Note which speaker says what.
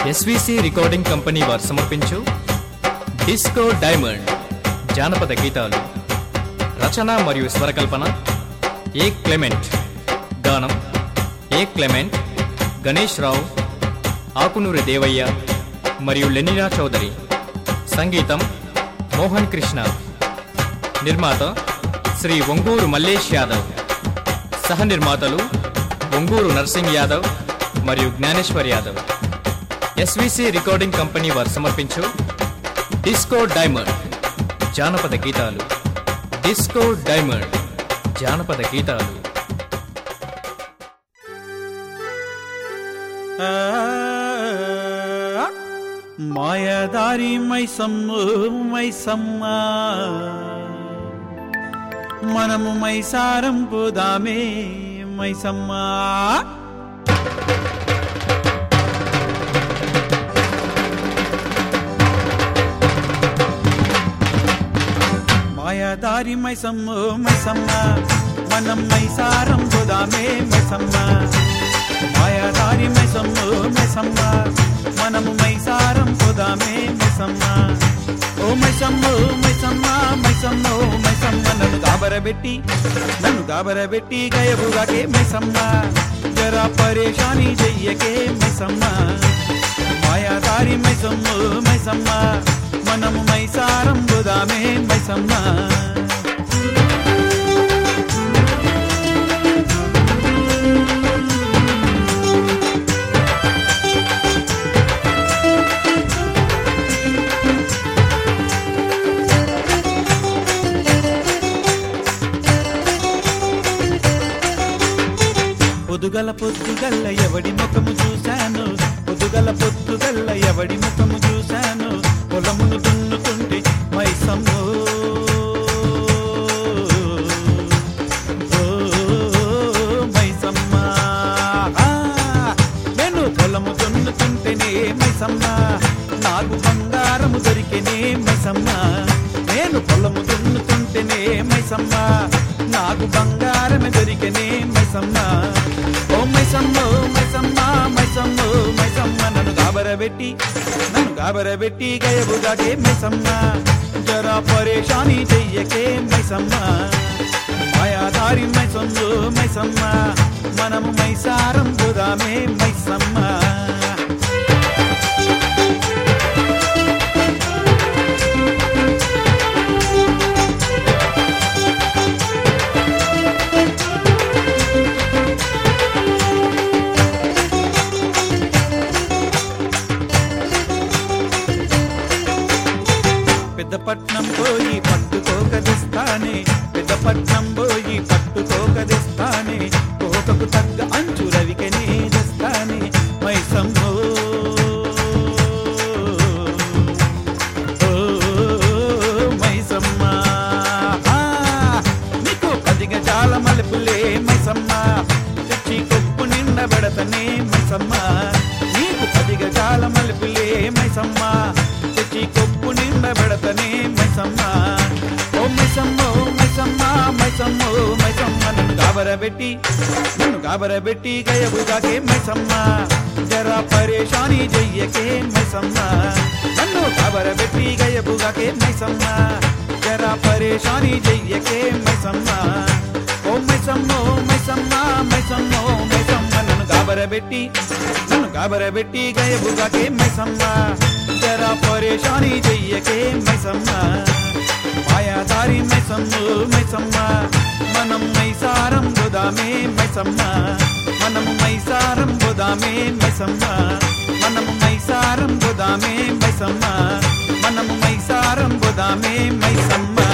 Speaker 1: SVC recording company వారు సమర్పించు disco diamond జానపద గీతాలు. రచన మరియు స్వరకల్పన ఏ క్లెమెంట్. గానం ఏ క్లెమెంట్, గణేష్ రావు, ఆకునూరి దేవయ్య మరియు లెనినా చౌదరి. సంగీతం మోహన్ కృష్ణ. నిర్మాత శ్రీ ఒంగూరు మల్లేష్ యాదవ్. సహ నిర్మాతలు ఒంగూరు నర్సింగ్ యాదవ్ మరియు Gyaneshwar Yadav. SVC recording company వారు సమర్పించు డిస్కో డైమండ్ జానపద గీతాలు. డిస్కో డైమండ్ జానపద గీతాలు.
Speaker 2: మాయదారి మైసమ్ము మైసమ్మ, మనము మైసారం పోదామే మైసమ్మ. మాయదారి మైసమ్ము మైసమ్మ, మనం మైసారం పోదామే మైసమ్మ. మాయదారి మైసమ్ము మైసమ్మ, మనము మైసారం పోదామే మైసమ్మ. ఓ మైసమ్మ మైసమ్మ మైసమ్మ మైసమ్మ, నన్ను గాబరబెట్టి గయబుగాకే మైసమ్మ. జరా పరేషాని చెయ్యకే మైసమ్మ. మాయాదారి మైసమ్మ మైసమ్మ, మనము మైసారం పోదామే మైసమ్మ. పొద్దుగల్ల ఎవడి ముఖము చూశాను, పొద్దుగల్ల ఎవడి ముఖము చూశాను. పొలమును దున్నుతుంటే మైసమ్మ, మైసమ్మ. నేను పొలము దున్నుతుంటేనే మైసమ్మ, నాకు బంగారము దొరికేనే మైసమ్మ. నేను పొలము దున్నుతుంటేనే మైసమ్మ, నాకు బంగారమే దొరికేనే మైసమ్మ. ఓ మైసమ్మ మైసమ్మ మైసమ్మ మైసమ్మ, నన్ను గాబరబెట్టి గయబుగాకే మైసమ్మ. జరా పరేషాని చెయ్యకే మైసమ్మ. మాయాదారి మైసమ్మ మైసమ్మ, మనము మైసారం పోదామే మైసమ్మ. పెద్దపట్నం పోయి పట్టుకోకదిస్తానే, పెద్దపట్నం పోయి పట్టుకోకదిస్తానే. కోకకు తగ్గ అంచు రవికనే తెస్తానే మైసమ్మ. మైసమ్మ, నీకు 10 గజాల మలుపులే మైసమ్మ, తెచ్చి కొప్పు నిండబెడతనే మైసమ్మ. నీకు 10 గజాల మలుపులే మైసమ్మ, తెచ్చి కొప్పు నిండబెడతనే మైసమ్మ. ఓ మైసమ్మ మైసమ్మ మైసమ్మ మైసమ్మ, నన్ను గాబరబెట్టి గయబుగాకే మైసమ్మ. జరా పరేషాని చెయ్యకే మైసమ్మ. నన్ను గాబరబెట్టి గయబుగాకే మైసమ్మ. జరా పరేషాని చెయ్యకే మైసమ్మ. ఓ మైసమ్మ మైసమ్మ మైసమ్మ మైసమ్మ, నన్ను గాబరబెట్టి గయబుగాకే మైసమ్మ. జరా పరేషాని చెయ్యకే మైసమ్మ. మాయాదారి మైసమ్మ మైసమ్మ, మనం మైసారం పోదామే మైసమ్మ. మనము మైసారం పోదామే మైసమ్మ. మనము మైసారం పోదామే మైసమ్మ. మనము మైసారం పోదామే మైసమ్మ.